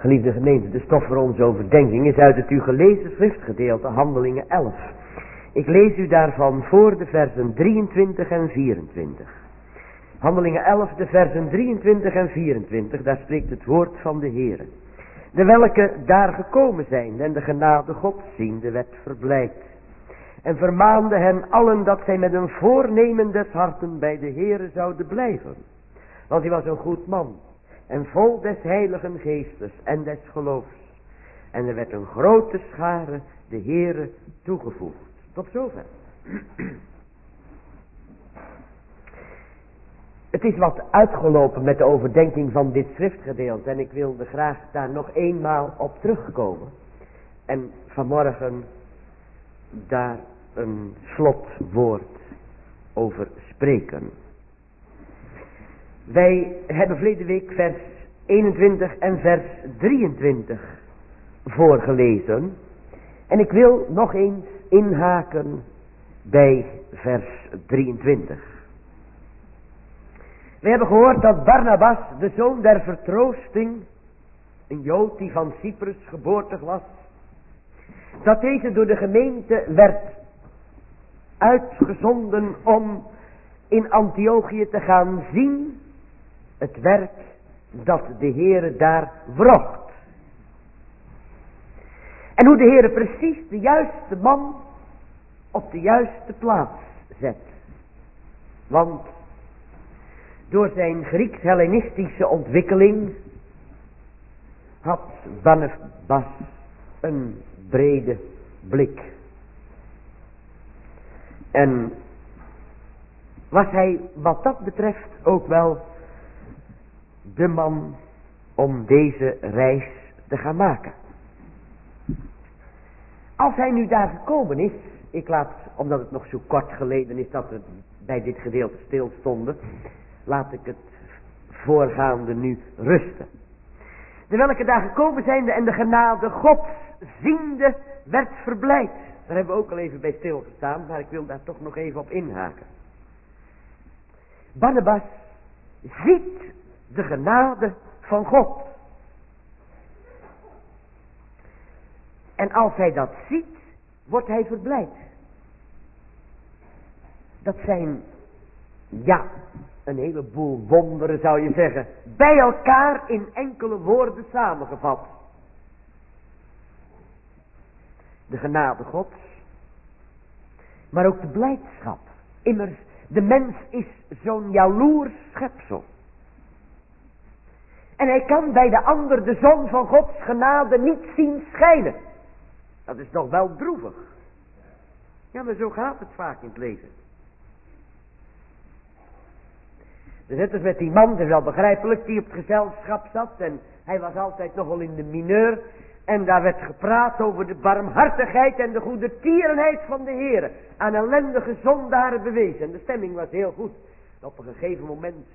Geliefde gemeente, de stof voor onze overdenking is uit het u gelezen schriftgedeelte Handelingen 11. Ik lees u daarvan voor de versen 23 en 24. Handelingen 11, de versen 23 en 24, daar spreekt het woord van de Heere. De welke daar gekomen zijn en de genade Gods ziende werd verblijd. En vermaande hen allen dat zij met een voornemen des harten bij de Heere zouden blijven. Want hij was een goed man en vol des heiligen geestes en des geloofs. En er werd een grote schare de Heere toegevoegd. Tot zover. Het is wat uitgelopen met de overdenking van dit schriftgedeelte. En ik wilde graag daar nog eenmaal op terugkomen. En vanmorgen daar een slotwoord over spreken. Wij hebben verleden week vers 21 en vers 23 voorgelezen. En ik wil nog eens inhaken bij vers 23. We hebben gehoord dat Barnabas, de zoon der vertroosting, een Jood die van Cyprus geboortig was, dat deze door de gemeente werd uitgezonden om in Antiochië te gaan zien het werk dat de Heere daar wrocht. En hoe de Heere precies de juiste man op de juiste plaats zet. Want door zijn Grieks-Hellenistische ontwikkeling had Barnabas een brede blik. En was hij wat dat betreft ook wel de man om deze reis te gaan maken. Als hij nu daar gekomen is, ik laat, omdat het nog zo kort geleden is dat we bij dit gedeelte stilstonden, laat ik het voorgaande nu rusten. De welke daar gekomen zijnde en de genade Gods ziende werd verblijd. Daar hebben we ook al even bij stilgestaan, maar ik wil daar toch nog even op inhaken. Barnabas ziet de genade van God. En als hij dat ziet, wordt hij verblijd. Dat zijn, ja, een heleboel wonderen zou je zeggen, bij elkaar in enkele woorden samengevat. De genade Gods, maar ook de blijdschap. Immers, de mens is zo'n jaloers schepsel. En hij kan bij de ander de zon van Gods genade niet zien schijnen. Dat is toch wel droevig. Ja, maar zo gaat het vaak in het leven. Net als met die man, dat is wel begrijpelijk, die op het gezelschap zat. En hij was altijd nogal in de mineur. En daar werd gepraat over de barmhartigheid en de goedertierenheid van de Heer. Aan ellendige zondaren bewezen. En de stemming was heel goed. En op een gegeven moment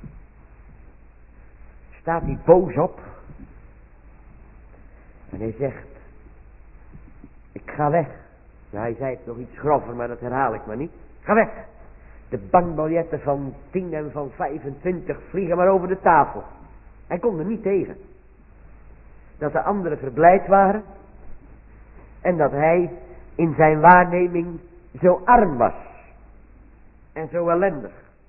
staat hij boos op. En hij zegt, ik ga weg. Ja, hij zei het nog iets grover, maar dat herhaal ik maar niet. Ga weg. De bankbiljetten van 10 en van 25 vliegen maar over de tafel. Hij kon er niet tegen. Dat de anderen verblijd waren. En dat hij in zijn waarneming zo arm was. En zo ellendig.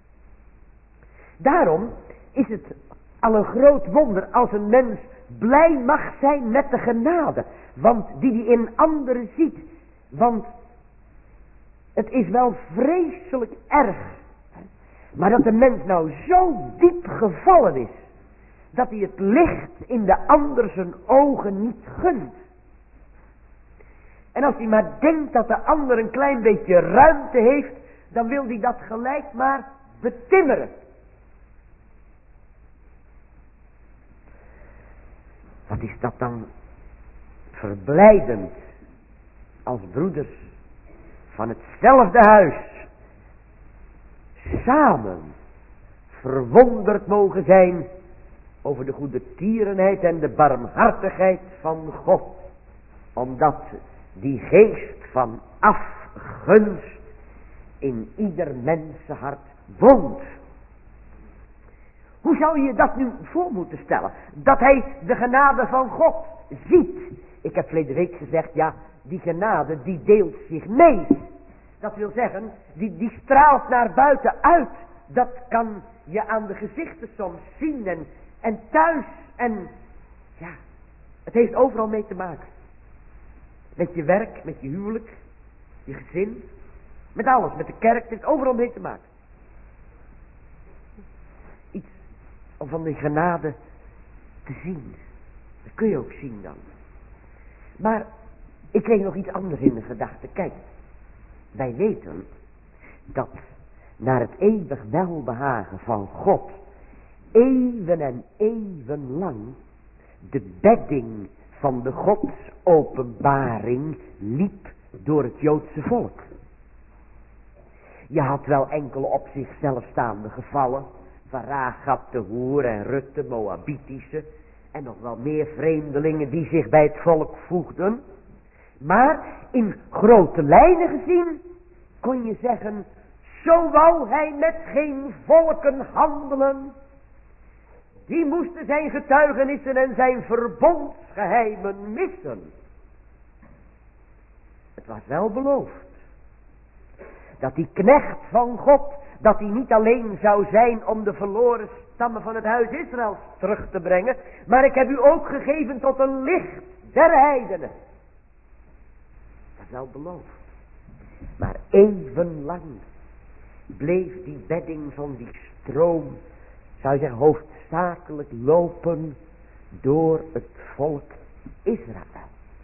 Daarom is het al een groot wonder als een mens blij mag zijn met de genade. Want die in anderen ziet. Want het is wel vreselijk erg. Maar dat de mens nou zo diep gevallen is. Dat hij het licht in de ander zijn ogen niet gunt. En als hij maar denkt dat de ander een klein beetje ruimte heeft. Dan wil hij dat gelijk maar betimmeren. Wat is dat dan verblijdend. Als broeders van hetzelfde huis samen verwonderd mogen zijn over de goedertierenheid en de barmhartigheid van God. Omdat die geest van afgunst in ieder mensenhart woont. Hoe zou je dat nu voor moeten stellen? Dat hij de genade van God ziet. Ik heb verleden week gezegd, ja, die genade die deelt zich mee. Dat wil zeggen, die straalt naar buiten uit. Dat kan je aan de gezichten soms zien en thuis. En ja, het heeft overal mee te maken. Met je werk, met je huwelijk, je gezin. Met alles, met de kerk, het heeft overal mee te maken. Iets om van die genade te zien. Dat kun je ook zien dan. Maar ik kreeg nog iets anders in de gedachte. Kijk, wij weten dat naar het eeuwig welbehagen van God eeuwen en eeuwen lang de bedding van de godsopenbaring liep door het Joodse volk. Je had wel enkele op zichzelf staande gevallen, van Rahab de hoer en Rut de Moabitische en nog wel meer vreemdelingen die zich bij het volk voegden. Maar in grote lijnen gezien kon je zeggen, zo wou hij met geen volken handelen. Die moesten zijn getuigenissen en zijn verbondsgeheimen missen. Het was wel beloofd dat die knecht van God, dat hij niet alleen zou zijn om de verloren stammen van het huis Israëls terug te brengen, maar ik heb u ook gegeven tot een licht der heidenen. Dat is wel beloofd. Maar eeuwenlang bleef die bedding van die stroom, zou je zeggen, hoofdzakelijk lopen door het volk Israël.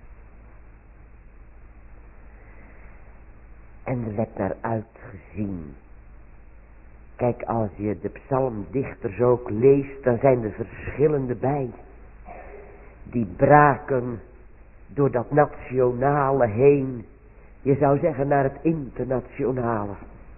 En er werd naar uitgezien. Kijk, als je de psalmdichters ook leest, dan zijn er verschillende bij. Die braken door dat nationale heen. Je zou zeggen naar het internationale.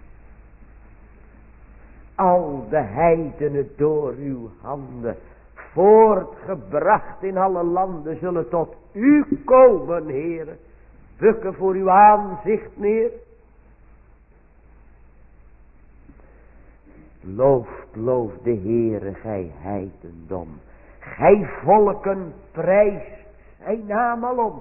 Al de heidenen door uw handen, voortgebracht in alle landen, zullen tot u komen, Heere. Bukken voor uw aanzicht neer. Loof de Heere, gij heidendom. Gij volken prijst zijn naam alom.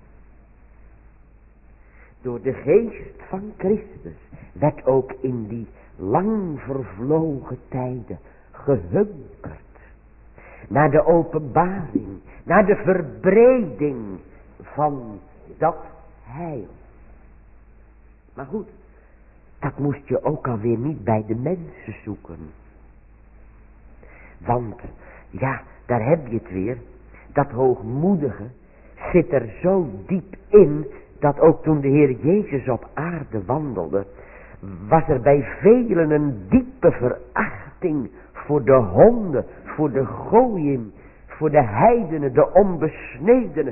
Door de geest van Christus werd ook in die lang vervlogen tijden gehunkerd naar de openbaring, naar de verbreding van dat heil. Maar goed, dat moest je ook alweer niet bij de mensen zoeken. Want, ja, daar heb je het weer. Dat hoogmoedige zit er zo diep in, dat ook toen de Heer Jezus op aarde wandelde, was er bij velen een diepe verachting voor de honden, voor de gooien, voor de heidenen, de onbesnedenen.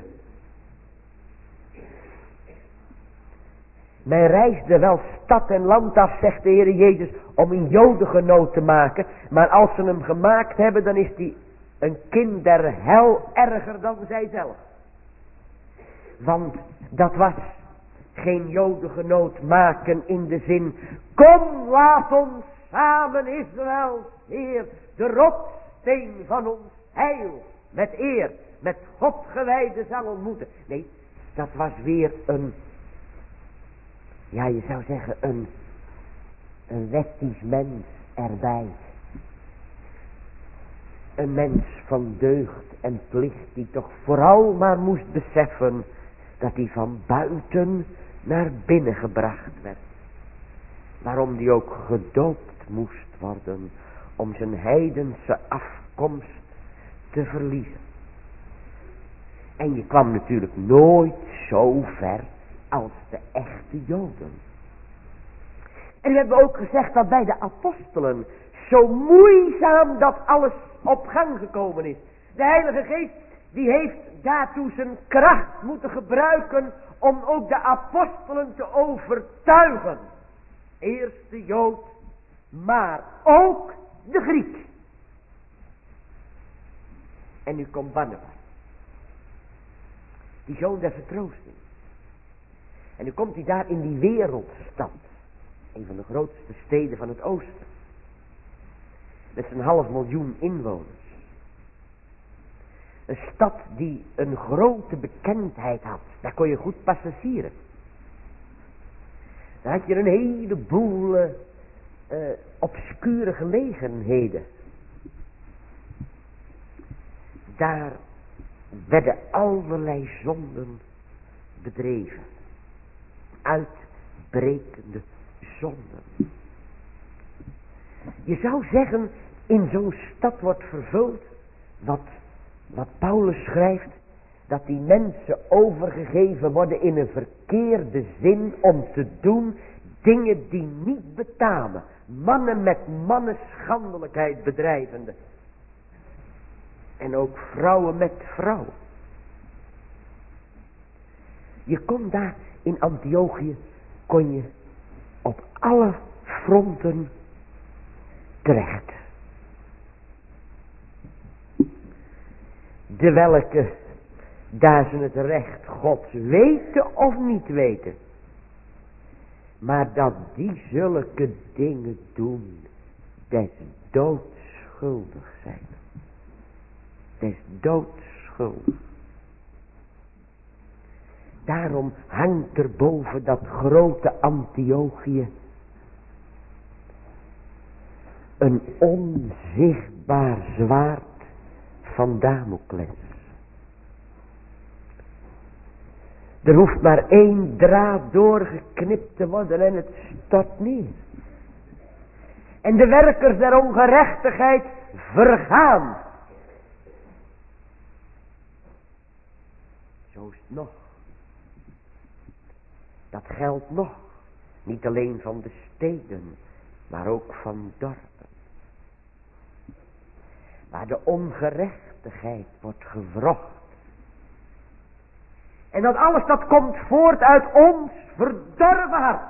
Men reisde wel stad en land af, zegt de Heer Jezus, om een Jodengenoot te maken. Maar als ze hem gemaakt hebben, dan is hij een kind der hel erger dan zijzelf. Want dat was geen Jodengenoot maken in de zin, kom, laat ons samen Israël, Heer, de rotssteen van ons heil, met eer, met God gewijde zal ontmoeten. Nee, dat was weer een, ja, je zou zeggen een wettisch mens erbij. Een mens van deugd en plicht die toch vooral maar moest beseffen dat hij van buiten naar binnen gebracht werd. Waarom die ook gedoopt moest worden om zijn heidense afkomst te verliezen. En je kwam natuurlijk nooit zo ver als de echte Joden. En we hebben ook gezegd dat bij de apostelen zo moeizaam dat alles op gang gekomen is. De Heilige Geest die heeft daartoe zijn kracht moeten gebruiken om ook de apostelen te overtuigen. Eerst de Jood, maar ook de Griek. En nu komt Barnabas, die zoon der vertroosting. En nu komt hij daar in die wereldstad, een van de grootste steden van het oosten. met zijn 500.000 inwoners. Een stad die een grote bekendheid had. Daar kon je goed passasieren. Daar had je een heleboel obscure gelegenheden. Daar werden allerlei zonden bedreven. Uitbrekende zonden. Je zou zeggen, in zo'n stad wordt vervuld wat Paulus schrijft, dat die mensen overgegeven worden in een verkeerde zin om te doen dingen die niet betamen. Mannen met mannen schandelijkheid bedrijvende. En ook vrouwen met vrouwen. Je kon daar in Antiochië, kon je op alle fronten terecht. De welke, daar ze het recht Gods weten of niet weten. Maar dat die zulke dingen doen, des doodschuldig zijn. Des doodschuldig. Daarom hangt er boven dat grote Antiochië een onzichtbaar zwaard van Damocles. Er hoeft maar 1 draad doorgeknipt te worden en het stort neer. En de werkers der ongerechtigheid vergaan. Zo is het nog. Dat geldt nog. Niet alleen van de steden, maar ook van dorpen. Waar de ongerechtigheid wordt gewrocht. En dat alles dat komt voort uit ons verdorven hart.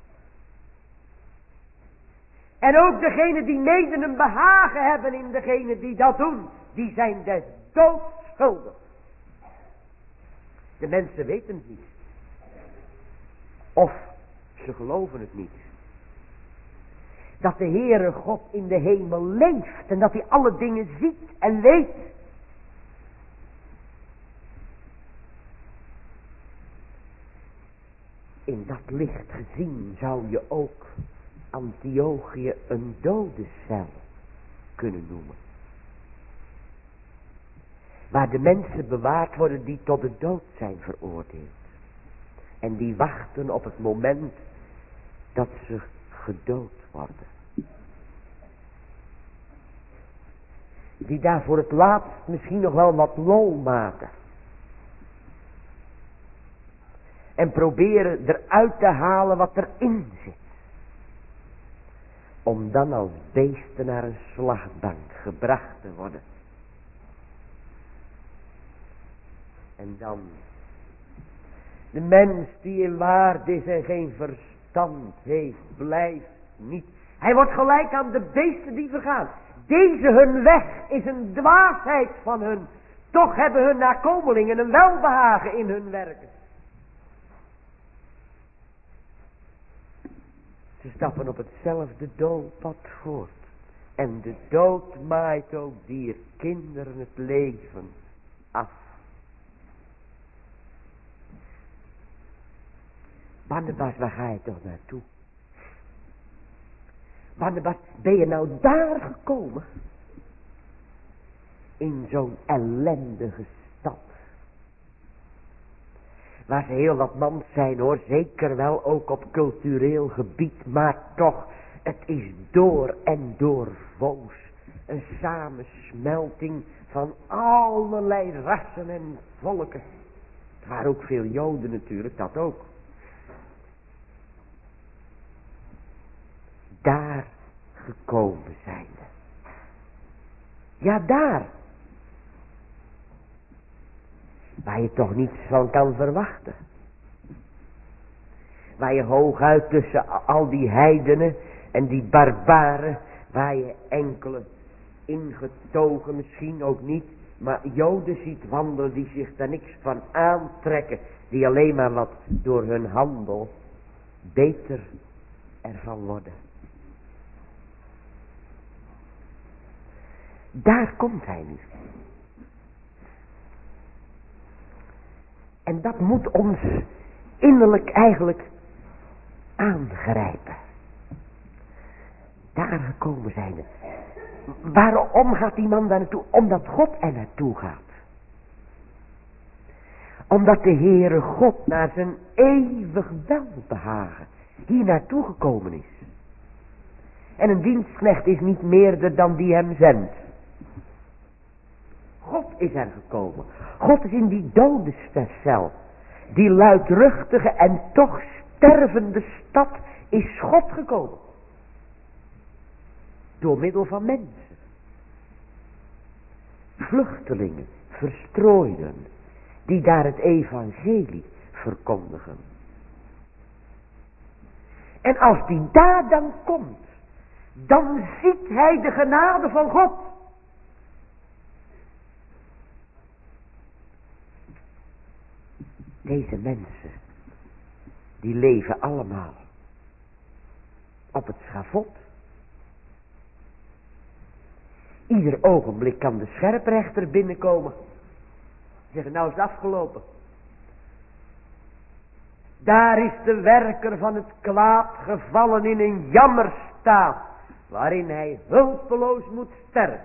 En ook degenen die mede een behagen hebben in degene die dat doen, die zijn des doods schuldig. De mensen weten het niet. Of ze geloven het niet. Dat de Heere God in de hemel leeft en dat hij alle dingen ziet en weet. In dat licht gezien zou je ook Antiochië een dodencel kunnen noemen. Waar de mensen bewaard worden die tot de dood zijn veroordeeld. En die wachten op het moment dat ze gedood worden. Die daar voor het laatst misschien nog wel wat lol maken. En proberen eruit te halen wat erin zit. Om dan als beesten naar een slachtbank gebracht te worden. En dan. De mens die in waarde is en geen verstand heeft, blijft niet. Hij wordt gelijk aan de beesten die vergaan. Deze hun weg is een dwaasheid van hun. Toch hebben hun nakomelingen een welbehagen in hun werken. Ze stappen op hetzelfde doodpad voort. En de dood maait ook die kinderen het leven af. Barnabas, waar ga je toch naartoe? Barnabas, ben je nou daar gekomen? In zo'n ellendige stad. Waar ze heel wat mans zijn hoor, zeker wel ook op cultureel gebied, maar toch, het is door en door voos. Een samensmelting van allerlei rassen en volken. Het waren ook veel Joden natuurlijk, dat ook. Daar gekomen zijnde. Ja, daar. Waar je toch niets van kan verwachten. Waar je hooguit tussen al die heidenen en die barbaren, waar je enkele ingetogen misschien ook niet, maar Joden ziet wandelen die zich daar niks van aantrekken, die alleen maar wat door hun handel beter ervan worden. Daar komt hij nu. En dat moet ons innerlijk eigenlijk aangrijpen. Daar gekomen zijn we. Waarom gaat die man daar naartoe? Omdat God er naartoe gaat. Omdat de Heere God naar zijn eeuwig welbehagen hier naartoe gekomen is. En een dienstknecht is niet meerder dan die hem zendt. God is er gekomen. God is in die dodenscel. Die luidruchtige en toch stervende stad is God gekomen. Door middel van mensen. Vluchtelingen, verstrooiden, die daar het evangelie verkondigen. En als die daar dan komt, dan ziet hij de genade van God. Deze mensen, die leven allemaal op het schavot. Ieder ogenblik kan de scherprechter binnenkomen. Zeggen, nou is het afgelopen. Daar is de werker van het kwaad gevallen in een jammerstaat, waarin hij hulpeloos moet sterven.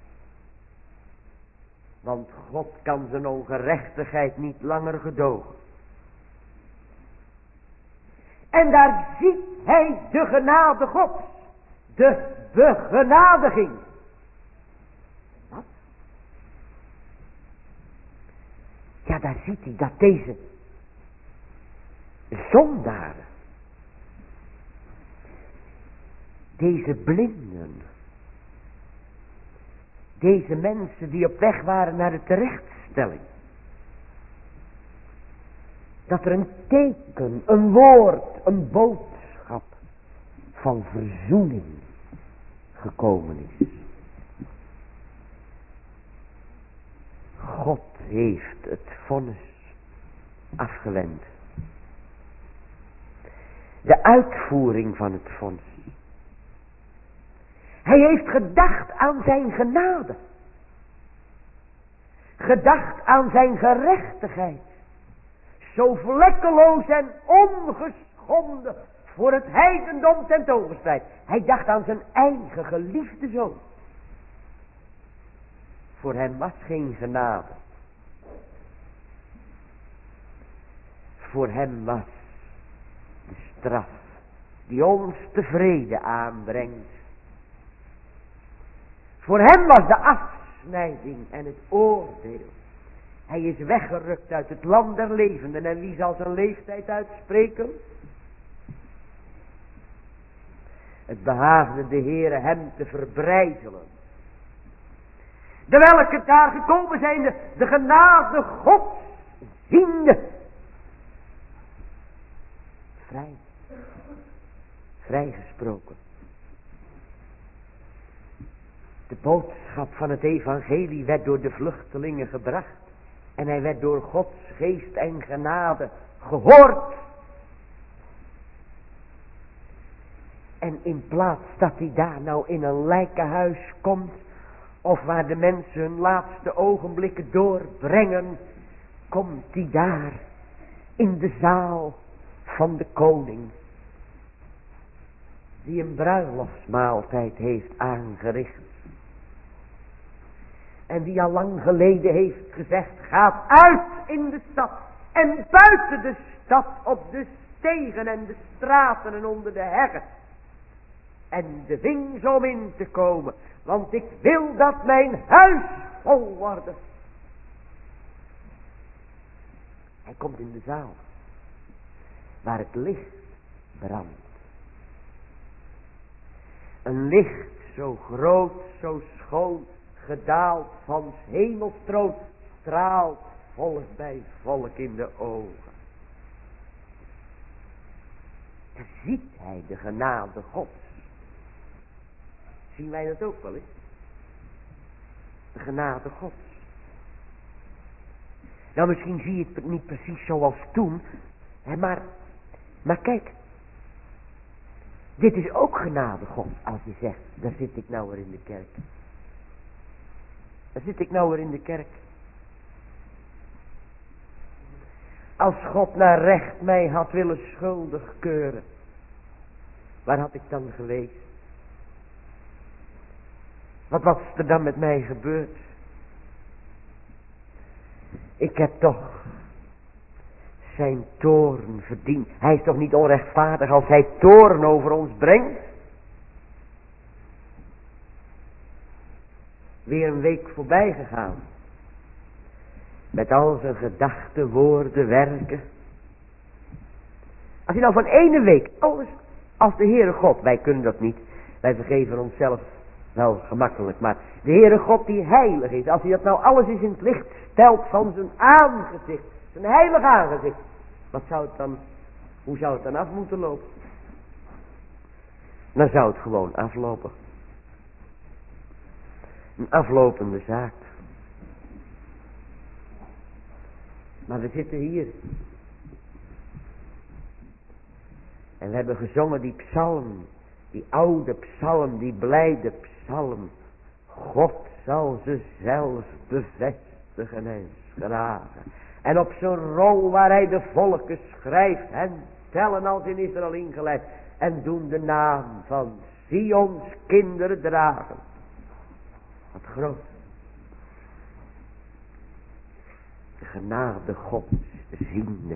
Want God kan zijn ongerechtigheid niet langer gedogen. En daar ziet hij de genade Gods. De begenadiging. Wat? Ja, daar ziet hij dat deze zondaren, deze blinden, deze mensen die op weg waren naar de terechtstelling, dat er een teken, een woord, een boodschap van verzoening gekomen is. God heeft het vonnis afgewend. De uitvoering van het vonnis. Hij heeft gedacht aan zijn genade. Gedacht aan zijn gerechtigheid. Zo vlekkeloos en ongeschonden voor het heidendom tentoongespreid. Hij dacht aan zijn eigen geliefde zoon. Voor hem was geen genade. Voor hem was de straf die ons tevreden aanbrengt. Voor hem was de afsnijding en het oordeel. Hij is weggerukt uit het land der levenden. En wie zal zijn leeftijd uitspreken? Het behaagde de Heere hem te verbrijzelen. De welke daar gekomen zijn, de genade Gods ziende. Vrijgesproken. De boodschap van het evangelie werd door de vluchtelingen gebracht. En hij werd door Gods geest en genade gehoord. En in plaats dat hij daar nou in een lijkenhuis komt, of waar de mensen hun laatste ogenblikken doorbrengen, komt hij daar in de zaal van de koning, die een bruiloftsmaaltijd heeft aangericht. En die al lang geleden heeft gezegd, gaat uit in de stad en buiten de stad op de stegen en de straten en onder de heggen. En de wings om in te komen, want ik wil dat mijn huis vol wordt. Hij komt in de zaal, waar het licht brandt. Een licht zo groot, zo schoon, gedaald van 's hemels troon, straalt volk bij volk in de ogen. Daar ziet hij de genade Gods. Zien wij dat ook wel eens? De genade Gods. Nou, misschien zie je het niet precies zoals toen, hè, maar kijk. Dit is ook genade Gods, als je zegt, daar zit ik nou weer in de kerk. Dan zit ik nou weer in de kerk. Als God naar recht mij had willen schuldig keuren, waar had ik dan geweest? Wat was er dan met mij gebeurd? Ik heb toch zijn toorn verdiend. Hij is toch niet onrechtvaardig als hij toorn over ons brengt? Weer een week voorbij gegaan. Met al zijn gedachten, woorden, werken. Als je nou van ene week alles als de Heere God, wij kunnen dat niet. Wij vergeven onszelf wel gemakkelijk. Maar de Heere God die heilig is. Als hij dat nou alles eens in het licht stelt van zijn aangezicht. Zijn heilig aangezicht. Wat zou het dan, hoe zou het dan af moeten lopen? Dan zou het gewoon aflopen. Een aflopende zaak. Maar we zitten hier. En we hebben gezongen die psalm. Die oude psalm, die blijde psalm. God zal ze zelf bevestigen en schragen. En op zijn rol waar hij de volken schrijft. En tellen als in Israël ingeleid. En doen de naam van Sions kinderen dragen. Wat groot. De genade Gods ziende.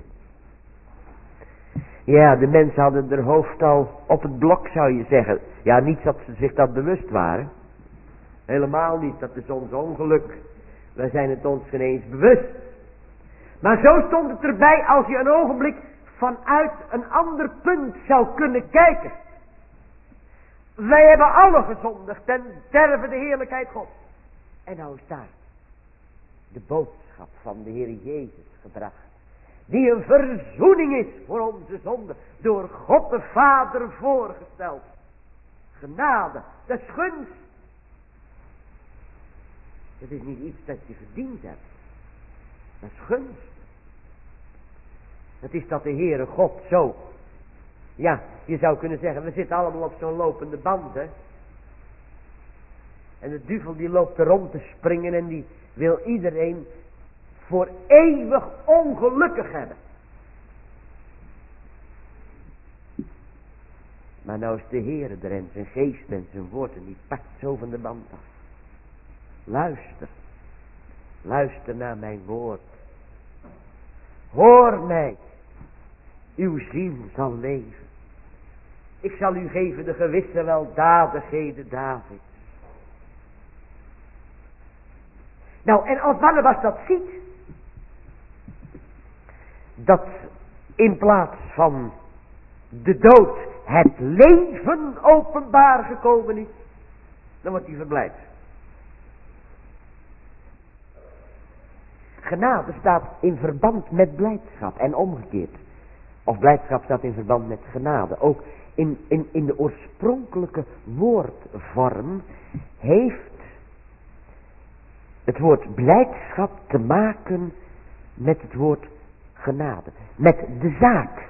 Ja, de mensen hadden hun hoofd al op het blok, zou je zeggen. Ja, niet dat ze zich dat bewust waren. Helemaal niet, dat is ons ongeluk. Wij zijn het ons geen eens bewust. Maar zo stond het erbij als je een ogenblik vanuit een ander punt zou kunnen kijken. Wij hebben alle gezondigd ten derve de heerlijkheid Gods. En nou is daar de boodschap van de Heer Jezus gebracht. Die een verzoening is voor onze zonde. Door God de Vader voorgesteld. Genade, dat is gunst. Het is niet iets dat je verdiend hebt. Dat is gunst. Het is dat de Heere God zo. Ja, je zou kunnen zeggen, we zitten allemaal op zo'n lopende band, hè. En de duivel die loopt er rond te springen en die wil iedereen voor eeuwig ongelukkig hebben. Maar nou is de Heere er en zijn geest en zijn woord en die pakt zo van de band af. Luister. Luister naar mijn woord. Hoor mij. Uw ziel zal leven. Ik zal u geven de gewisse weldadigheden Davids. Nou, en als Barnabas dat ziet, dat in plaats van de dood het leven openbaar gekomen is, dan wordt hij verblijd. Genade staat in verband met blijdschap en omgekeerd. Of blijdschap staat in verband met genade. Ook in de oorspronkelijke woordvorm heeft het woord blijdschap te maken met het woord genade. Met de zaak.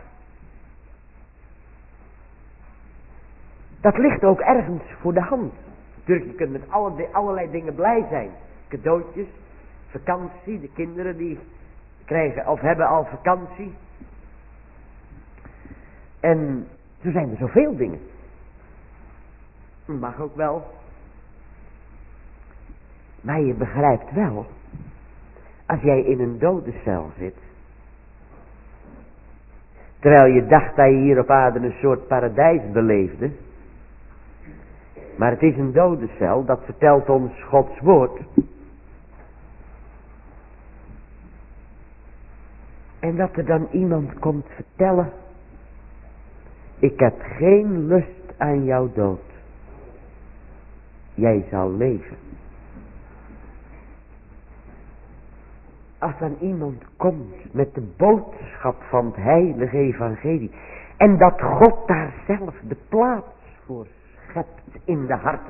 Dat ligt ook ergens voor de hand. Natuurlijk, je kunt met allerlei dingen blij zijn. Cadeautjes, vakantie, de kinderen die krijgen of hebben al vakantie. En zo zijn er zoveel dingen. Mag ook wel. Maar je begrijpt wel, als jij in een dodencel zit, terwijl je dacht dat je hier op aarde een soort paradijs beleefde, maar het is een dodencel, dat vertelt ons Gods woord. En dat er dan iemand komt vertellen, ik heb geen lust aan jouw dood. Jij zal leven. Als dan iemand komt met de boodschap van het heilige evangelie. En dat God daar zelf de plaats voor schept in de harten.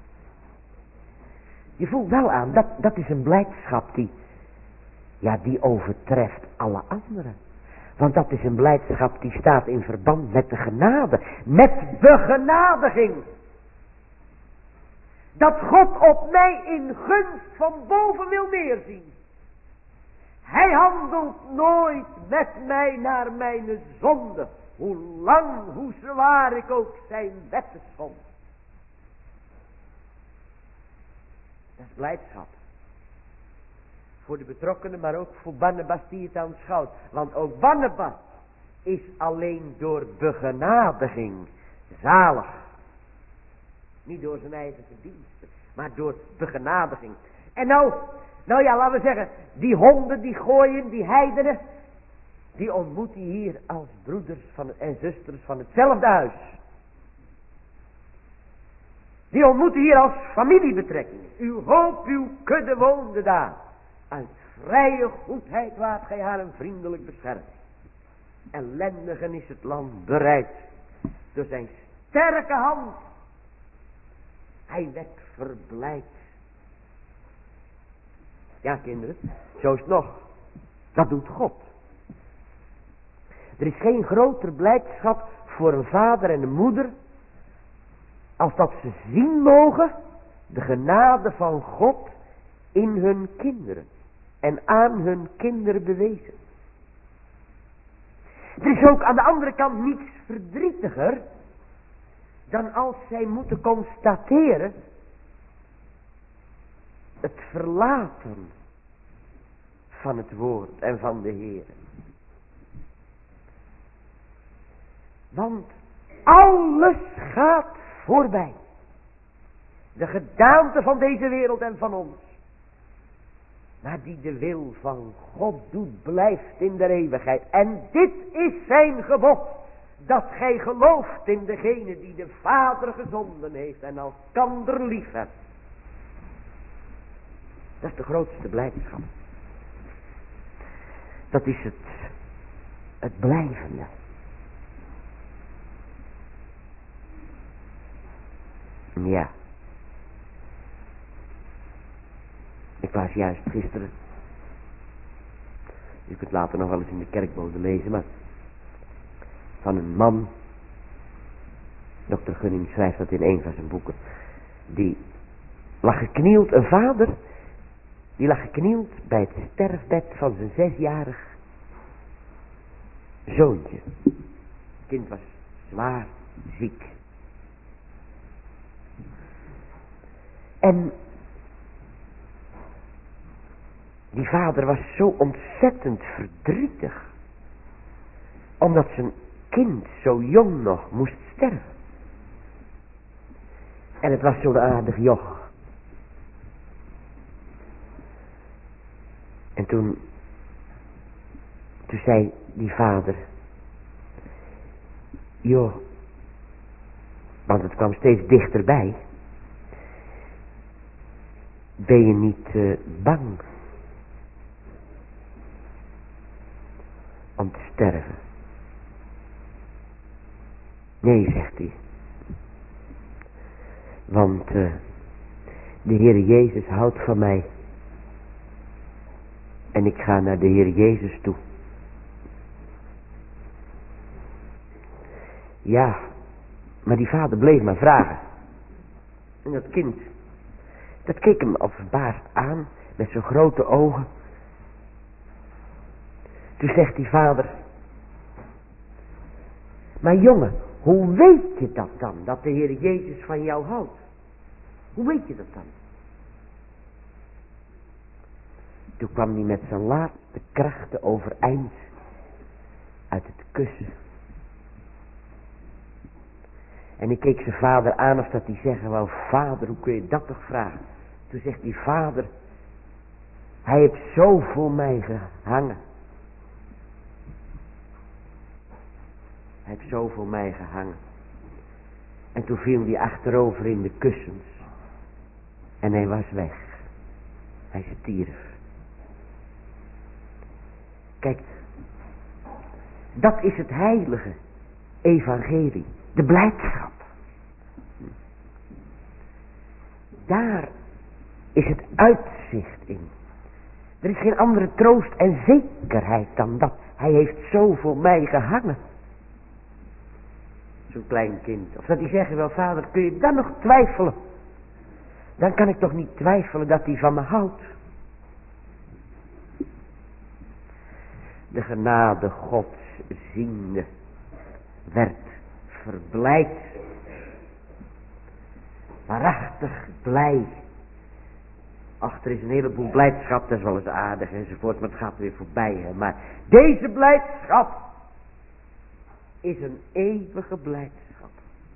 Je voelt wel aan, dat is een blijdschap die overtreft alle anderen. Want dat is een blijdschap die staat in verband met de genade. Met begenadiging. Dat God op mij in gunst van boven wil neerzien. Hij handelt nooit met mij naar mijn zonde. Hoe lang, hoe zwaar ik ook zijn wetten schond. Dat is blijdschap. Voor de betrokkenen, maar ook voor Barnabas die het aanschouwt. Want ook Barnabas is alleen door begenadiging zalig. Niet door zijn eigen verdiensten, maar door begenadiging. En nou ja, laten we zeggen, die honden, die gooien, die heidenen, die ontmoet hij hier als broeders en zusters van hetzelfde huis. Die ontmoet hij hier als familiebetrekkingen. Uw hoop, uw kudde woonde daar. Uit vrije goedheid waart gij haar een vriendelijk bescherming. Ellendigen is het land bereid. Door zijn sterke hand. Hij werd verblijd. Ja, kinderen, zo is het nog. Dat doet God. Er is geen groter blijdschap voor een vader en een moeder als dat ze zien mogen de genade van God in hun kinderen en aan hun kinderen bewezen. Er is ook aan de andere kant niets verdrietiger dan als zij moeten constateren het verlaten van het woord en van de Heer. Want alles gaat voorbij. De gedaante van deze wereld en van ons. Maar die de wil van God doet, blijft in de eeuwigheid. En dit is zijn gebod. Dat gij gelooft in degene die de Vader gezonden heeft en elkander lief hebt. Dat is de grootste blijdschap. Dat is het blijvende. Ja. Ik was juist gisteren. U kunt later nog wel eens in de kerkbode lezen, maar van een man. Dr. Gunning schrijft dat in een van zijn boeken. Die lag geknield, een vader. Die lag geknield bij het sterfbed van zijn 6-jarig zoontje. Het kind was zwaar ziek. En die vader was zo ontzettend verdrietig. Omdat zijn kind zo jong nog moest sterven. En het was zo'n aardig joch. En toen zei die vader. Joh. Want het kwam steeds dichterbij. Ben je niet bang om te sterven? Nee, zegt hij. Want de Heer Jezus houdt van mij. En ik ga naar de Heer Jezus toe. Ja, maar die vader bleef maar vragen. En dat kind, dat keek hem al verbaasd aan, met zijn grote ogen. Toen zegt die vader. Maar jongen, hoe weet je dat dan, dat de Heer Jezus van jou houdt? Hoe weet je dat dan? Toen kwam hij met zijn laatste krachten overeind uit het kussen. En ik keek zijn vader aan of dat hij zeggen wou, vader, hoe kun je dat toch vragen? Toen zegt die vader, hij heeft zo voor mij gehangen. Hij heeft zo voor mij gehangen. En toen viel hij achterover in de kussens. En hij was weg. Hij stierf. Kijk, dat is het heilige evangelie. De blijdschap. Daar is het uitzicht in. Er is geen andere troost en zekerheid dan dat. Hij heeft zo voor mij gehangen. Zo'n klein kind. Of dat hij zeggen wil, vader, kun je dan nog twijfelen? dan kan ik toch niet twijfelen dat hij van me houdt. De genade Gods ziende werd verblijd, waarachtig blij. Ach, er is een heleboel blijdschap, dat is wel eens aardig enzovoort, maar het gaat weer voorbij. Hè. Maar deze blijdschap is een eeuwige blijdschap.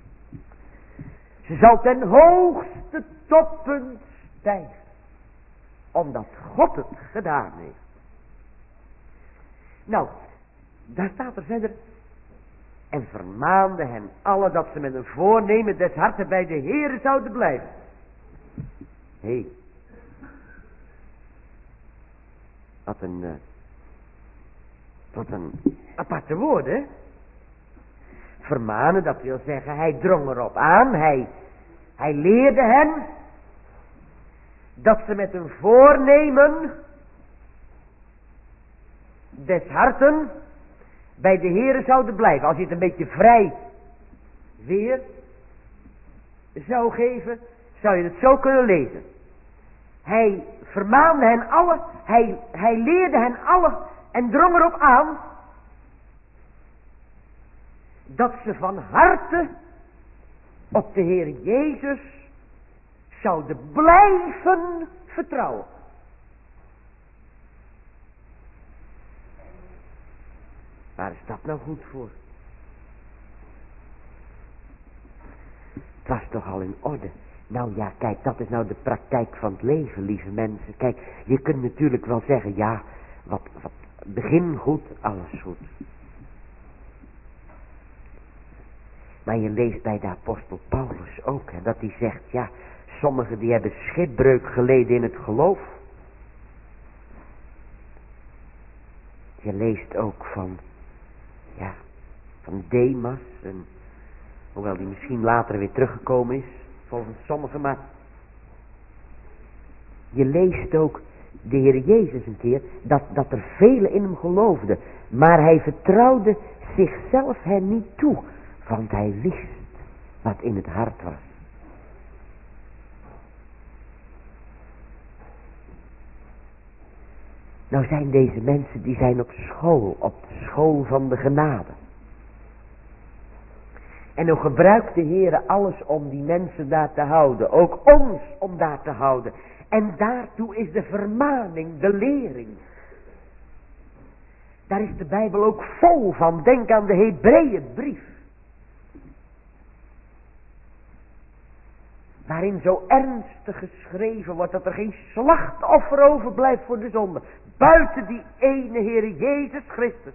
Ze zal ten hoogste toppunt stijgen, omdat God het gedaan heeft. Nou, daar staat er verder. En vermaande hen allen dat ze met een voornemen des harten bij de Heere zouden blijven. Hé. Wat een aparte woord, hè? Vermanen, dat wil zeggen, hij drong erop aan, hij leerde hen dat ze met een voornemen des harten bij de Heere zouden blijven. Als je het een beetje vrij weer zou geven, zou je het zo kunnen lezen. Hij vermaande hen allen, hij leerde hen allen en drong erop aan dat ze van harte op de Heer Jezus zouden blijven vertrouwen. Waar is dat nou goed voor? Het was toch al in orde. Nou ja, kijk, dat is nou de praktijk van het leven, lieve mensen. Kijk, je kunt natuurlijk wel zeggen, ja, wat begin goed, alles goed. Maar je leest bij de apostel Paulus ook, hè, dat hij zegt, ja, sommigen die hebben schipbreuk geleden in het geloof. Je leest ook van Demas, en hoewel die misschien later weer teruggekomen is, volgens sommigen, maar je leest ook de Heer Jezus een keer, dat er velen in hem geloofden, maar hij vertrouwde zichzelf hen niet toe, want hij wist wat in het hart was. Nou zijn deze mensen, die zijn op de school van de genade. En dan gebruikt de Heer alles om die mensen daar te houden. Ook ons om daar te houden. En daartoe is de vermaning, de lering. Daar is de Bijbel ook vol van. Denk aan de Hebreeënbrief. Waarin zo ernstig geschreven wordt dat er geen slachtoffer overblijft voor de zonde. Buiten die ene Heer Jezus Christus.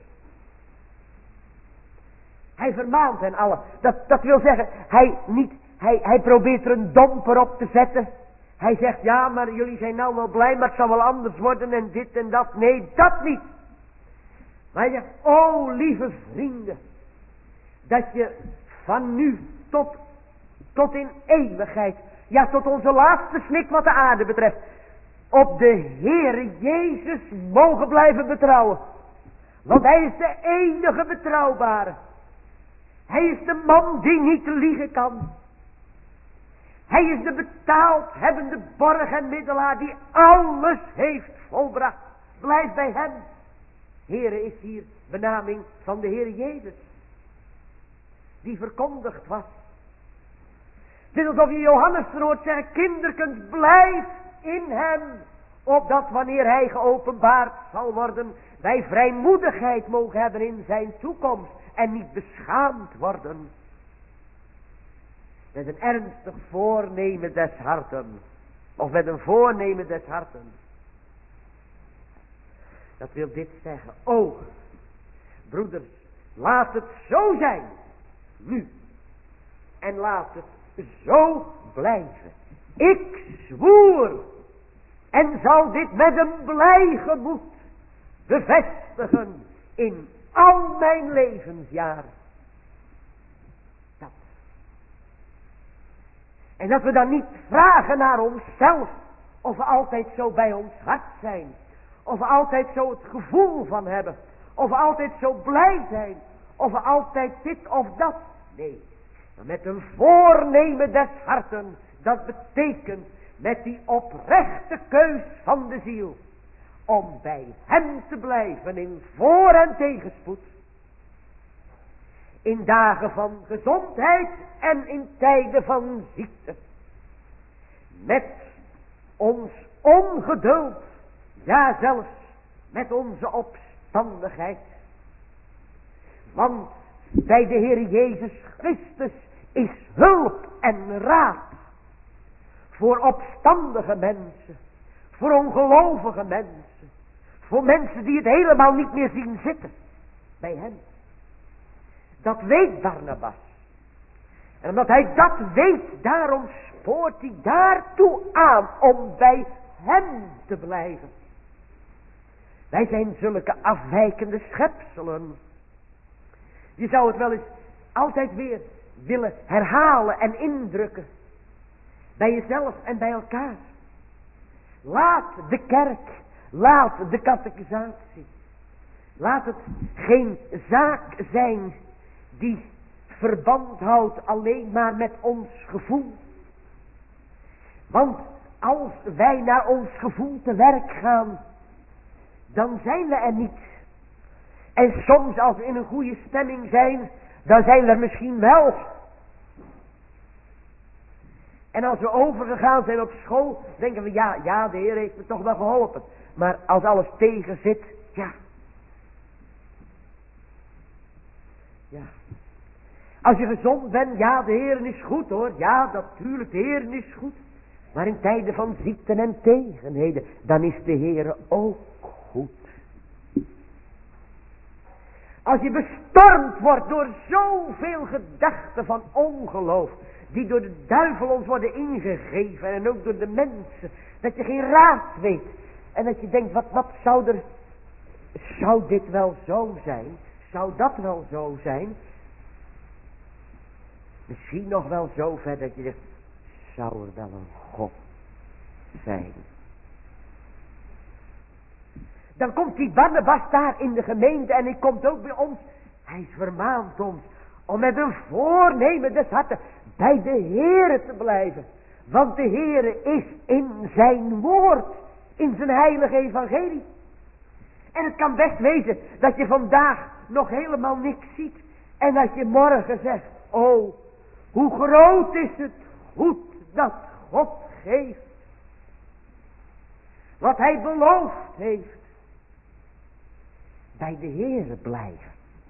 Hij vermaant hen allen. Dat wil zeggen, hij probeert er een domper op te zetten. Hij zegt, ja, maar jullie zijn nou wel blij, maar het zal wel anders worden en dit en dat. Nee, dat niet. Maar hij zegt, oh lieve vrienden, dat je van nu tot in eeuwigheid, ja tot onze laatste snik wat de aarde betreft, op de Heere Jezus mogen blijven betrouwen. Want hij is de enige betrouwbare. Hij is de man die niet liegen kan. Hij is de betaald hebbende borg en middelaar die alles heeft volbracht. Blijf bij hem. Heere is hier benaming van de Heer Jezus. Die verkondigd was. Het is alsof je Johannes hoort zeggen, kinderkens, blijf in hem. Opdat wanneer hij geopenbaard zal worden, wij vrijmoedigheid mogen hebben in zijn toekomst. En niet beschaamd worden. Met een ernstig voornemen des harten. Of met een voornemen des harten. Dat wil dit zeggen. O, broeders, laat het zo zijn. Nu. En laat het zo blijven. Ik zwoer. En zal dit met een blij gemoed bevestigen in al mijn levensjaar. Dat. En dat we dan niet vragen naar onszelf. Of we altijd zo bij ons hart zijn. Of we altijd zo het gevoel van hebben. Of we altijd zo blij zijn. Of we altijd dit of dat. Nee. Maar met een voornemen des harten. Dat betekent met die oprechte keus van de ziel, om bij hem te blijven in voor- en tegenspoed, in dagen van gezondheid en in tijden van ziekte, met ons ongeduld, ja zelfs met onze opstandigheid. Want bij de Heer Jezus Christus is hulp en raad voor opstandige mensen, voor ongelovige mensen, voor mensen die het helemaal niet meer zien zitten bij hem. Dat weet Barnabas. En omdat hij dat weet, daarom spoort hij daartoe aan om bij hem te blijven. Wij zijn zulke afwijkende schepselen. Je zou het wel eens altijd weer willen herhalen en indrukken. Bij jezelf en bij elkaar. Laat de kerk, laat de catechisatie. Laat het geen zaak zijn die verband houdt alleen maar met ons gevoel. Want als wij naar ons gevoel te werk gaan, dan zijn we er niet. En soms als we in een goede stemming zijn, dan zijn we er misschien wel. En als we overgegaan zijn op school, denken we, ja, de Heer heeft me toch wel geholpen. Maar als alles tegen zit, ja. Als je gezond bent, ja, de Heer is goed hoor. Ja, natuurlijk, de Heer is goed. Maar in tijden van ziekten en tegenheden, dan is de Heer ook goed. Als je bestormd wordt door zoveel gedachten van ongeloof, die door de duivel ons worden ingegeven en ook door de mensen, dat je geen raad weet. En dat je denkt, wat zou dit wel zo zijn? Zou dat wel zo zijn? Misschien nog wel zo ver dat je zegt, zou er wel een God zijn? Dan komt die Barnabas daar in de gemeente en hij komt ook bij ons. Hij vermaant ons om met een voornemen des harten bij de Heere te blijven. Want de Heere is in zijn woord, in zijn heilige evangelie. En het kan best wezen dat je vandaag nog helemaal niks ziet. En dat je morgen zegt, oh, hoe groot is het goed dat God geeft. Wat hij beloofd heeft. Bij de Heere blijven.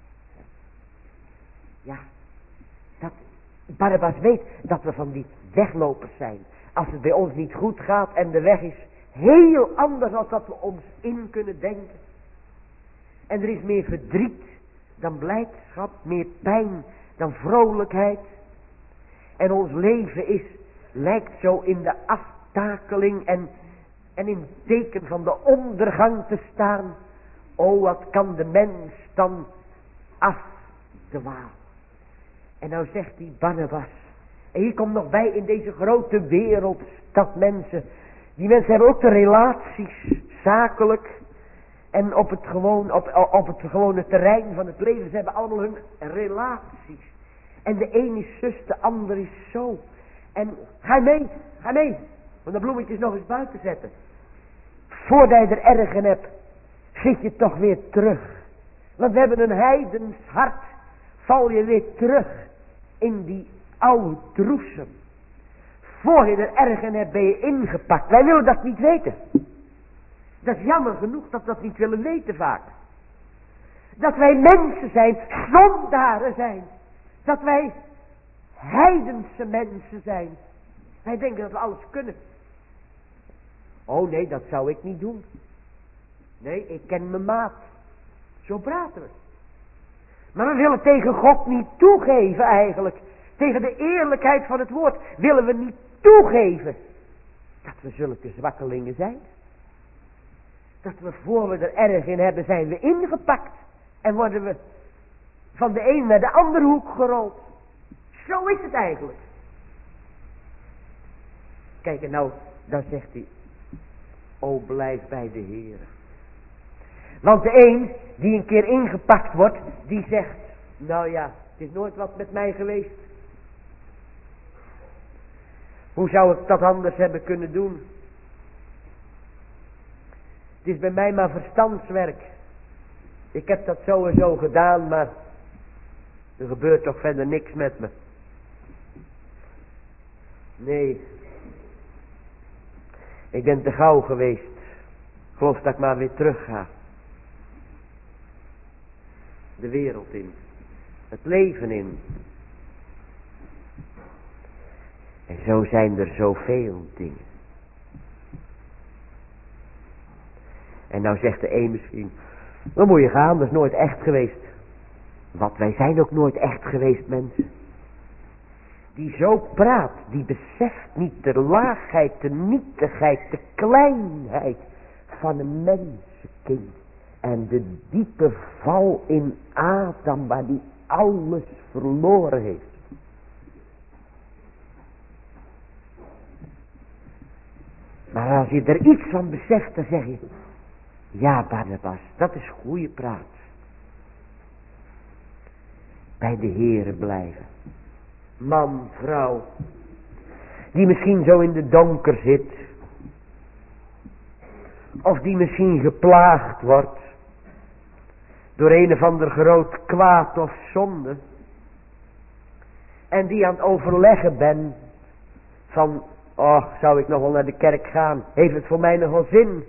Ja, dat Barnabas weet dat we van die weglopers zijn. Als het bij ons niet goed gaat en de weg is heel anders dan dat we ons in kunnen denken. En er is meer verdriet dan blijdschap, meer pijn dan vrolijkheid. En ons leven lijkt zo in de aftakeling en in het teken van de ondergang te staan. O, wat kan de mens dan afdwalen. En nou zegt die Barnabas. En hier komt nog bij in deze grote wereld dat mensen. Die mensen hebben ook de relaties, zakelijk. En op het gewone terrein van het leven. Ze hebben allemaal hun relaties. En de een is zus, de ander is zo. En ga mee. Om de bloemetjes nog eens buiten zetten. Voordat je er erg in hebt, zit je toch weer terug. Want we hebben een heidens hart. Val je weer terug in die oude droesem. Voor je er erg in hebt, ben je ingepakt. Wij willen dat niet weten. Dat is jammer genoeg dat we dat niet willen weten vaak. Dat wij mensen zijn, zondaren zijn. Dat wij heidense mensen zijn. Wij denken dat we alles kunnen. Oh nee, dat zou ik niet doen. Nee, ik ken mijn maat. Zo praten we. Maar we willen tegen God niet toegeven eigenlijk. Tegen de eerlijkheid van het woord willen we niet toegeven. Dat we zulke zwakkelingen zijn. Dat we voor we er erg in hebben zijn we ingepakt. En worden we van de een naar de andere hoek gerold. Zo is het eigenlijk. Kijk en nou, dan zegt hij. O, blijf bij de Heer. Want de een die een keer ingepakt wordt, die zegt, nou ja, het is nooit wat met mij geweest. Hoe zou ik dat anders hebben kunnen doen? Het is bij mij maar verstandswerk. Ik heb dat zo en zo gedaan, maar er gebeurt toch verder niks met me. Nee. Ik ben te gauw geweest. Ik geloof dat ik maar weer terug ga. De wereld in. Het leven in. En zo zijn er zoveel dingen. En nou zegt de een misschien, dan moet je gaan, dat is nooit echt geweest. Wat, wij zijn ook nooit echt geweest, mensen. Die zo praat, die beseft niet de laagheid, de nietigheid, de kleinheid van een mensenkind. En de diepe val in Adam, waar die alles verloren heeft. Maar als je er iets van beseft, dan zeg je, ja Barnabas, dat is goede praat. Bij de Heere blijven. Man, vrouw, die misschien zo in de donker zit. Of die misschien geplaagd wordt. Door een of ander groot kwaad of zonde. En die aan het overleggen bent. Van, oh, zou ik nog wel naar de kerk gaan? Heeft het voor mij nog wel zin?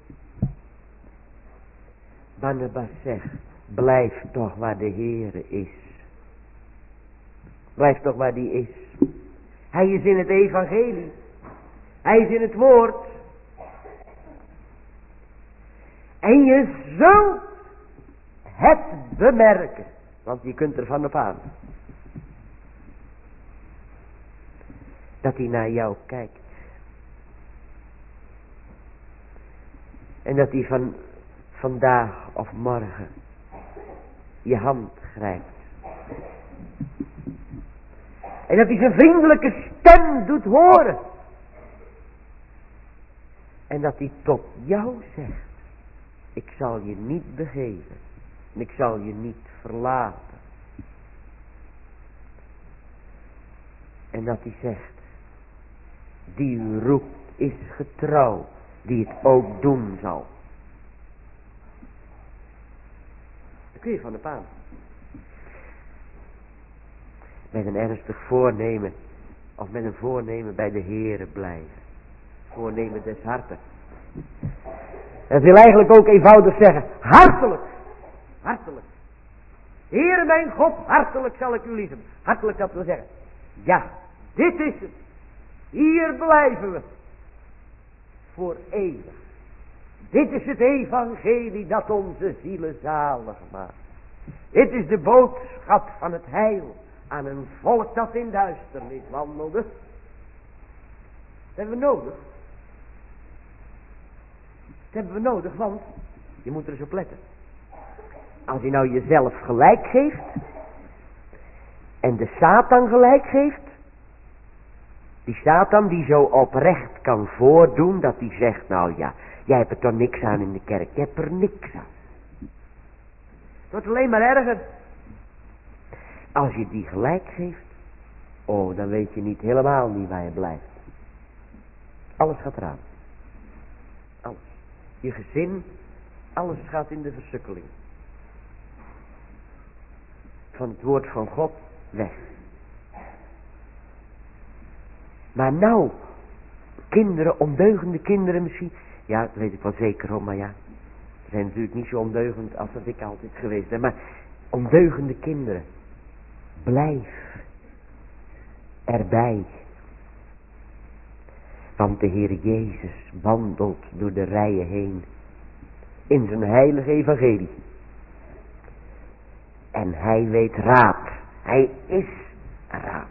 Barnabas zegt, blijf toch waar de Heere is. Blijf toch waar die is. Hij is in het evangelie. Hij is in het woord. En je zult het bemerken. Want je kunt ervan op aan. Dat hij naar jou kijkt. En dat hij vandaag of morgen je hand grijpt. En dat hij zijn vriendelijke stem doet horen. En dat hij tot jou zegt. Ik zal je niet begeven. En ik zal je niet verlaten. En dat hij zegt. Die u roept is getrouw. Die het ook doen zal. Daar kun je van op aan. Met een ernstig voornemen. Of met een voornemen bij de Heere blijven. Voornemen des harten. Het wil eigenlijk ook eenvoudig zeggen. Hartelijk. Hartelijk. Heere mijn God, hartelijk zal ik u liefhebben. Hartelijk, dat wil zeggen. Ja, dit is het. Hier blijven we. Voor eeuwig. Dit is het evangelie dat onze zielen zalig maakt. Dit is de boodschap van het heil. Aan een volk dat in duisternis wandelde. Dat hebben we nodig. Dat hebben we nodig, want je moet er eens op letten. Als je nou jezelf gelijk geeft. En de Satan gelijk geeft. Die Satan die zo oprecht kan voordoen dat hij zegt, nou ja, jij hebt er toch niks aan in de kerk. Je hebt er niks aan. Het wordt alleen maar erger. Als je die gelijk geeft, oh, dan weet je niet helemaal niet waar je blijft. Alles gaat eraan. Alles. Je gezin, alles gaat in de versukkeling. Van het woord van God weg. Maar nou, kinderen, ondeugende kinderen misschien. Ja, dat weet ik wel zeker om, maar ja. Ze zijn natuurlijk niet zo ondeugend als dat ik altijd geweest ben. Maar ondeugende kinderen. Blijf erbij. Want de Heer Jezus wandelt door de rijen heen. In zijn heilige evangelie. En hij weet raad. Hij is raad.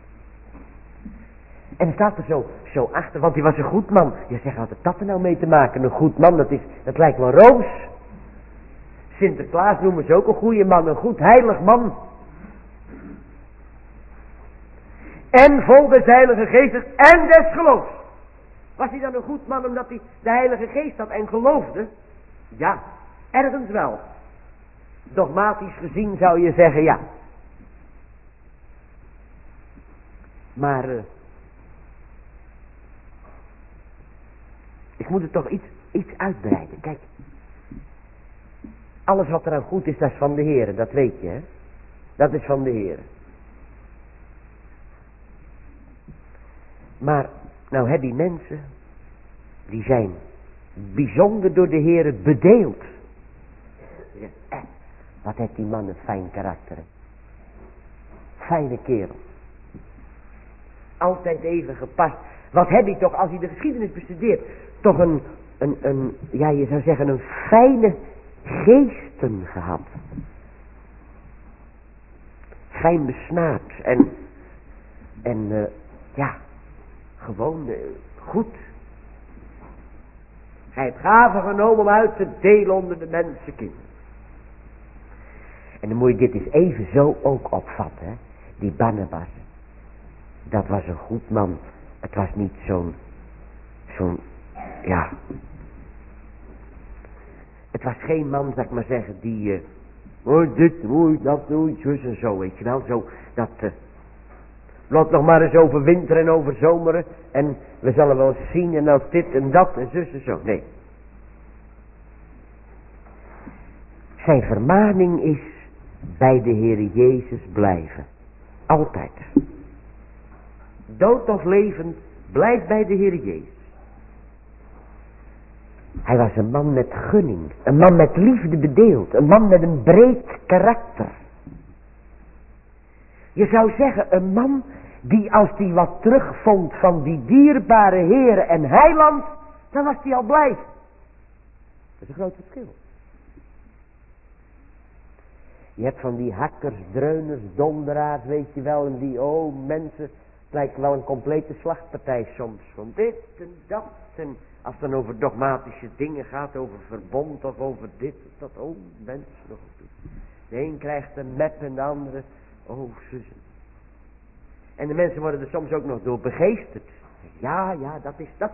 En staat er zo achter, want hij was een goed man. Je zegt, wat heeft dat er nou mee te maken? Een goed man, dat lijkt wel roos. Sinterklaas noemen ze ook een goede man, een goed heilig man. En vol des heilige geestes en des geloofs. Was hij dan een goed man omdat hij de heilige geest had en geloofde? Ja, ergens wel. Dogmatisch gezien zou je zeggen ja. Ik moet het toch iets uitbreiden. Kijk. Alles wat eraan goed is, dat is van de Heere. Dat weet je, hè. Dat is van de Heere. Maar, nou heb die mensen, die zijn bijzonder door de Heere bedeeld. Wat heeft die man een fijn karakter, hè? Fijne kerel. Altijd even gepast. Wat heb hij toch, als hij de geschiedenis bestudeert, toch ja, je zou zeggen een fijne geesten gehad. Fijn besnaard en ja, gewoon goed. Hij heeft gaven genomen om uit te delen onder de mensenkinderen. En dan moet je dit eens even zo ook opvatten, hè. Die Barnabas, dat was een goed man. Het was niet zo'n, ja. Het was geen man, zal ik maar zeggen, die, dit, dat, zus en zo, weet je wel. Zo, dat, laat nog maar eens overwinteren en overzomeren. En we zullen wel eens zien en als dit en dat en zus en zo. Nee. Zijn vermaning is bij de Heere Jezus blijven. Altijd. Dood of levend, blijf bij de Heere Jezus. Hij was een man met gunning. Een man met liefde bedeeld. Een man met een breed karakter. Je zou zeggen, een man die als hij wat terugvond van die dierbare Heere en Heiland, dan was hij al blij. Dat is een groot verschil. Je hebt van die hakkers, dreuners, donderaars, weet je wel, en die, mensen, het lijkt wel een complete slachtpartij soms. Van dit en dat, en als het dan over dogmatische dingen gaat, over verbond of over dit of dat, mensen nog toe. De een krijgt een mep en de andere, zussen. En de mensen worden er soms ook nog door begeesterd. Ja, dat is het.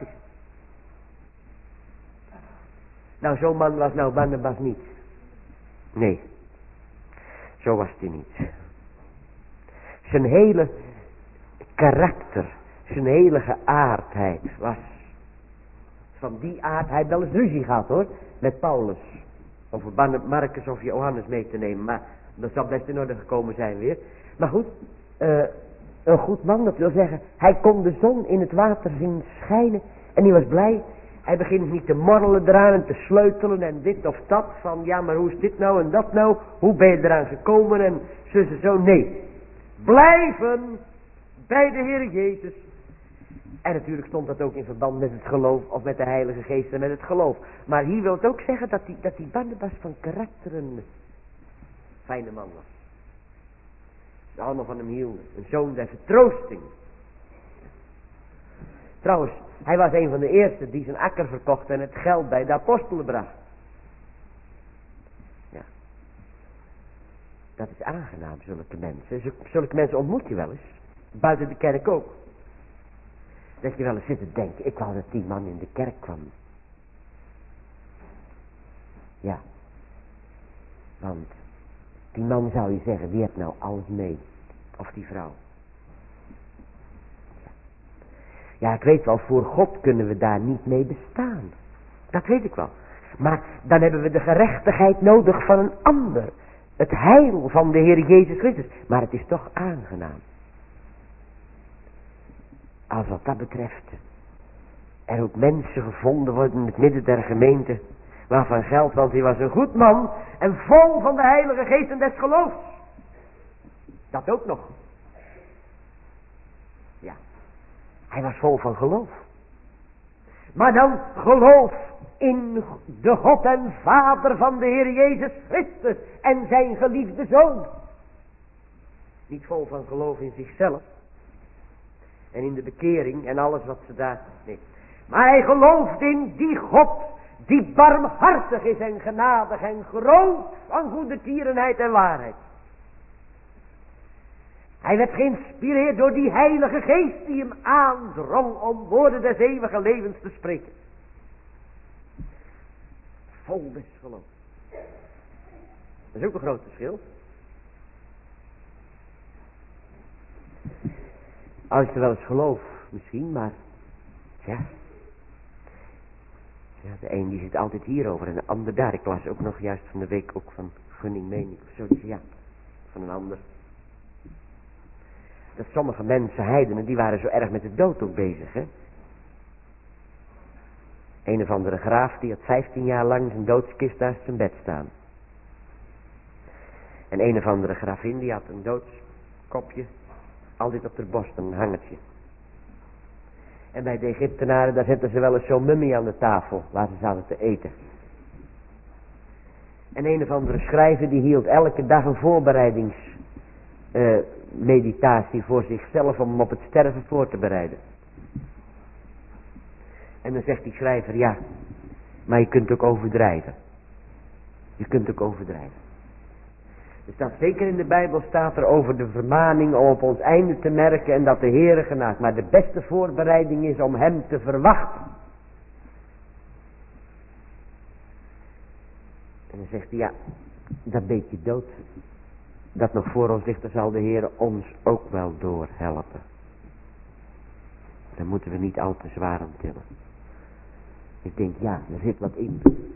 Nou, zo'n man was nou Barnabas niet. Nee. Zo was hij niet. Zijn hele karakter, zijn hele geaardheid was van die aard. Hij heeft wel eens ruzie gehad hoor, met Paulus. Over Marcus of Johannes mee te nemen. Maar dat zal best in orde gekomen zijn weer. Maar goed, een goed man, dat wil zeggen, hij kon de zon in het water zien schijnen. En hij was blij. Hij begint niet te morrelen eraan en te sleutelen en dit of dat. Van ja, maar hoe is dit nou en dat nou? Hoe ben je eraan gekomen en zo. Nee. Blijven bij de Heer Jezus. En natuurlijk stond dat ook in verband met het geloof of met de Heilige Geest en met het geloof. Maar hier wil het ook zeggen dat die Barnabas van karakter een fijne man was. De allemaal van hem hielden. Een zoon der vertroosting. Trouwens, hij was een van de eerste die zijn akker verkocht en het geld bij de apostelen bracht. Ja. Dat is aangenaam, zulke mensen. Zulke mensen ontmoet je wel eens. Buiten de kerk ook. Dat je wel eens zit te denken, ik wou dat die man in de kerk kwam. Ja. Want die man zou je zeggen, wie heeft nou alles mee? Of die vrouw. Ja, ik weet wel, voor God kunnen we daar niet mee bestaan. Dat weet ik wel. Maar dan hebben we de gerechtigheid nodig van een ander. Het heil van de Heer Jezus Christus. Maar het is toch aangenaam. Als wat dat betreft er ook mensen gevonden worden in het midden der gemeente. Waarvan geldt, want hij was een goed man. En vol van de Heilige Geest en des geloofs. Dat ook nog. Ja. Hij was vol van geloof. Maar dan geloof in de God en Vader van de Heer Jezus Christus en zijn geliefde Zoon. Niet vol van geloof in zichzelf. En in de bekering en alles wat ze daar... Nee. Maar hij gelooft in die God die barmhartig is en genadig en groot van goedertierenheid en waarheid. Hij werd geïnspireerd door die Heilige Geest die hem aandrong om woorden des eeuwige levens te spreken. Vol des geloof. Dat is ook een groot verschil. Als je wel eens geloof, misschien, maar ja. Ja, de een die zit altijd hierover en de ander daar. Ik las ook nog juist van de week ook van Gunning Mening of zo. Ja, van een ander. Dat sommige mensen, heidenen, die waren zo erg met de dood ook bezig, hè. Een of andere graaf, die had 15 jaar lang zijn doodskist naast zijn bed staan. En een of andere gravin, die had een doodskopje altijd op haar borst, een hangertje. En bij de Egyptenaren, daar zetten ze wel eens zo'n mummie aan de tafel, waar ze zaten te eten. En een of andere schrijver, die hield elke dag een voorbereidingsmeditatie voor zichzelf om hem op het sterven voor te bereiden. En dan zegt die schrijver, ja, maar je kunt ook overdrijven. Je kunt ook overdrijven. Dus dat zeker in de Bijbel staat er over de vermaning om op ons einde te merken en dat de Heere genaakt. Maar de beste voorbereiding is om hem te verwachten. En dan zegt hij, ja, dat beetje dood dat nog voor ons ligt, daar zal de Heere ons ook wel doorhelpen. Daar moeten we niet al te zwaar aan tillen. Ik denk, ja, er zit wat in.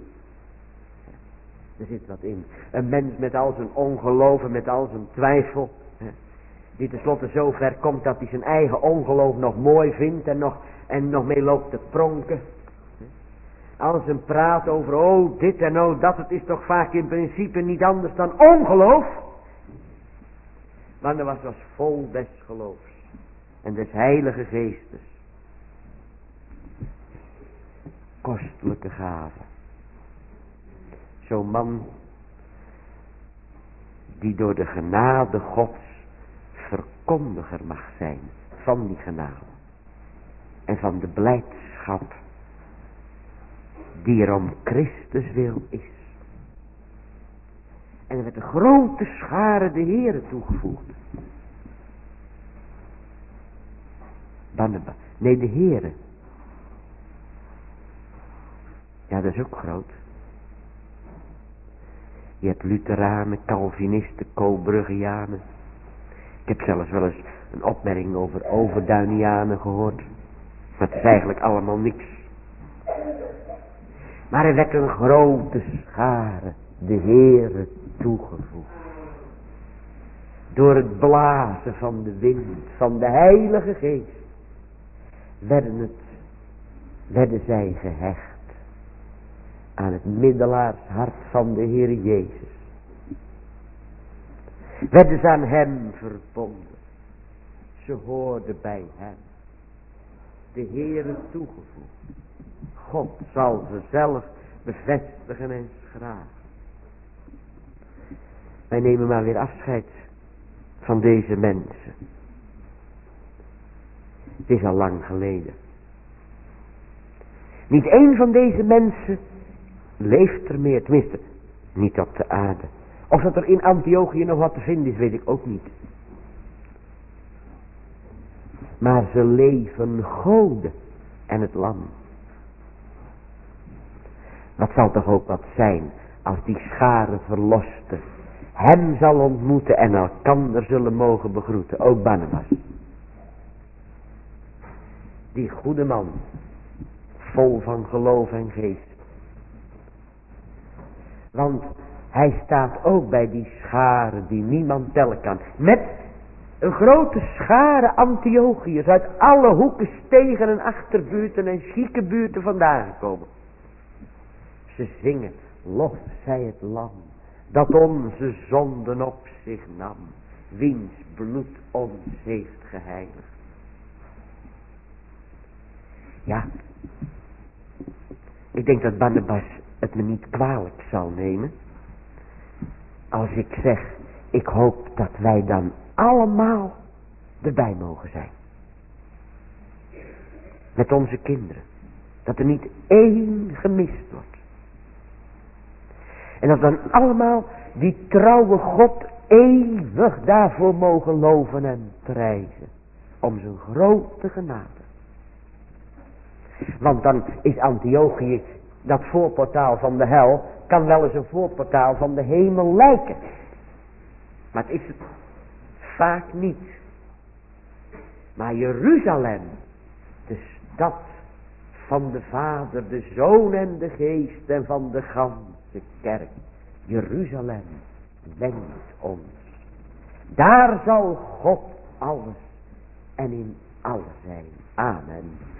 Er zit wat in. Een mens met al zijn ongeloof en met al zijn twijfel, die tenslotte zo ver komt dat hij zijn eigen ongeloof nog mooi vindt en nog mee loopt te pronken. Al zijn praat over, oh dit en oh dat, het is toch vaak in principe niet anders dan ongeloof. Maar dat was vol des geloofs en des heilige geestes. Kostelijke gave. Zo'n man die door de genade Gods verkondiger mag zijn van die genade. En van de blijdschap die er om Christus wil is. En er werd een grote schare de Heere toegevoegd. Barnabas. Nee, de Heere. Ja, dat is ook groot. Je hebt Lutheranen, Calvinisten, Cobruggianen. Ik heb zelfs wel eens een opmerking over Overduinianen gehoord. Maar het is eigenlijk allemaal niks. Maar er werd een grote schare de Heere toegevoegd. Door het blazen van de wind, van de Heilige Geest, werden zij gehecht aan het middelaarshart van de Heer Jezus. Werden ze aan hem verbonden. Ze hoorden bij hem. De Heere toegevoegd. God zal ze zelf bevestigen en schragen. Wij nemen maar weer afscheid van deze mensen. Het is al lang geleden. Niet één van deze mensen leeft er meer, tenminste niet op de aarde. Of dat er in Antiochië nog wat te vinden is, weet ik ook niet. Maar ze leven Gode en het lam. Dat zal toch ook wat zijn als die schare verlosten hem zal ontmoeten en elkander zullen mogen begroeten. Ook Barnabas. Die goede man, vol van geloof en geest. Want hij staat ook bij die schare die niemand tellen kan. Met een grote schare Antiochiërs uit alle hoeken, stegen en achterbuurten en schiekenbuurten vandaan gekomen. Ze zingen, lof zij het lam, dat onze zonden op zich nam, wiens bloed ons heeft geheiligd. Ja, ik denk dat Barnabas het me niet kwalijk zal nemen als ik zeg, ik hoop dat wij dan allemaal erbij mogen zijn. Met onze kinderen. Dat er niet één gemist wordt. En dat dan allemaal die trouwe God eeuwig daarvoor mogen loven en prijzen. Om zijn grote genade. Want dan is Antiochië, dat voorportaal van de hel, kan wel eens een voorportaal van de hemel lijken. Maar het is het vaak niet. Maar Jeruzalem, de stad van de Vader, de Zoon en de Geest en van de ganse kerk. Jeruzalem wendt ons. Daar zal God alles en in alles zijn. Amen.